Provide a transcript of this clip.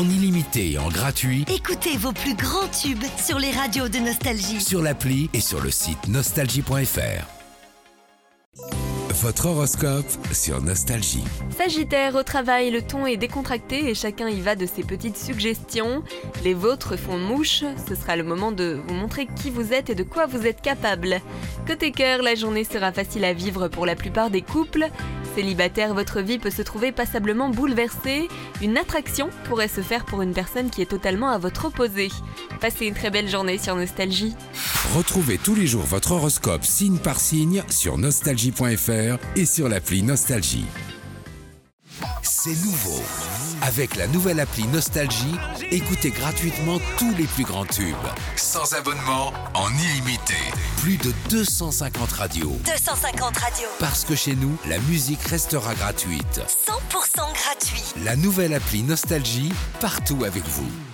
en illimité et en gratuit Écoutez vos plus grands tubes sur les radios de Nostalgie. sur l'appli et sur le site nostalgie.fr. Votre horoscope sur Nostalgie. Sagittaire, au travail, le ton est décontracté et chacun y va de ses petites suggestions. Les vôtres font mouche, ce sera le moment de vous montrer qui vous êtes et de quoi vous êtes capable. Côté cœur, la journée sera facile à vivre pour la plupart des couples. Célibataire, votre vie peut se trouver passablement bouleversée. Une attraction pourrait se faire pour une personne qui est totalement à votre opposé. Passez une très belle journée sur Nostalgie. Retrouvez tous les jours votre horoscope signe par signe sur nostalgie.fr et sur l'appli Nostalgie. C'est nouveau. Avec la nouvelle appli Nostalgie, écoutez gratuitement tous les plus grands tubes. Sans abonnement, en illimité. Plus de 250 radios. 250 radios. Parce que chez nous, la musique restera gratuite. 100% gratuit. La nouvelle appli Nostalgie, partout avec vous.